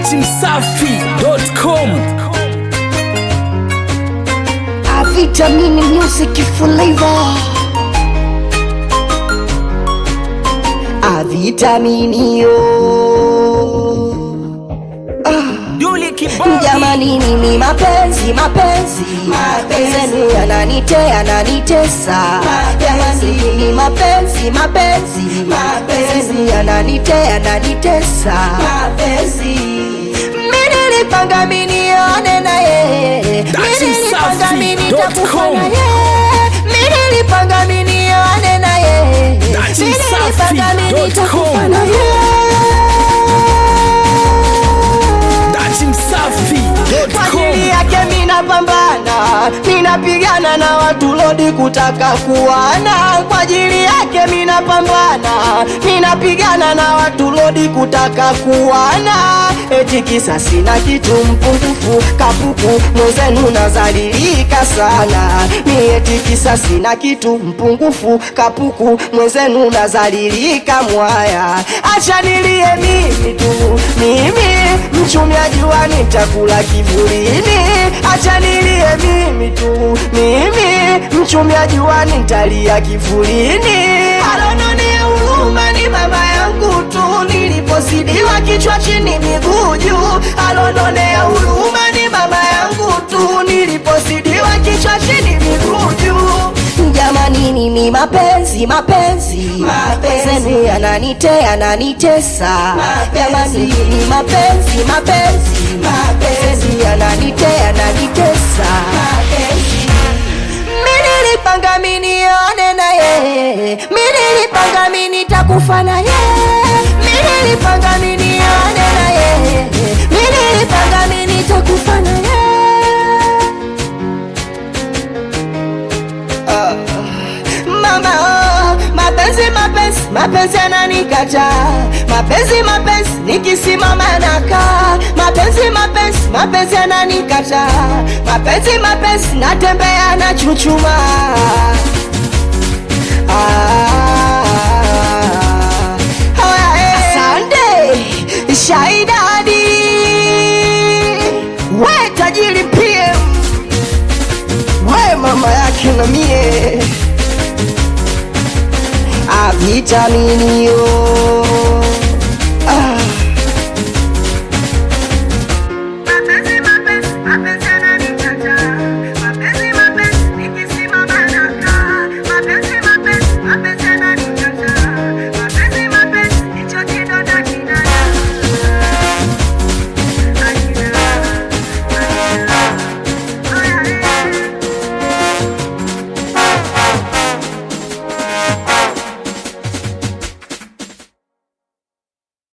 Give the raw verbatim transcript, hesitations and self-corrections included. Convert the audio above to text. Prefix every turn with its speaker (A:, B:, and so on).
A: dati msafi dot com.
B: Vitamini music flavor. A vitamini yo. Jamani mimi mapenzi mapenzi mapenzi yananite yananitesa. Jamani mimi mapenzi mapenzi mapenzi yananite yananitesa. Mimi nilipanga mimi nione na yeye.
A: dati msafi dot com.
B: Mimi nilipanga mimi nione na yeye.
A: dati msafi dot com.
B: Kwa ajili yake mina pambana, mina pigana na watu lodi kutaka kuwana. Kwa ajili yake mina pambana, mina pigana na watu lodi kutaka kuwana. Eti kisa sina kitu mpungufu kapuku mwenzenu nazalilika sana. Mi eti kisa sina kitu mpungufu kapuku mwenzenu nazalilika mwaya. Acha nilie mimi tu, mimi mchumia jua nitakula kivulini. Acha nilie mimi tu, mimi mchumia jua nitalia kivulini. Alononea huruma ni mama yangu tu, niliposidiwa kichwa chini miguu juu. Alononea huruma ni mama yangu tu, niliposidiwa kichwa chini miguu juu. Jamani mimi mapenzi mapenzi mapenzi yananite yananitesa. Jamani mimi mapenzi mapenzi mapenzi yananite yananitesa. Mimi nilipanga mimi nione na yeye. Mimi nilipanga mimi nitakufa na yeye. Mimi nilipanga mimi nione na yeye. Mimi nilipanga mimi nitakufa na yeye. Mama oh, mapenzi mapenzi mapenzi yananikata. Mapenzi mapenzi nikisimama nakaa. Mapenzi mapenzi mapenzi yananikata. Mapenzi mapenzi natembea na chuchuma. Ah, oh, hey. Asante Shaidadi, we tajiri P M, we mama yake na mie. A vitamini yo.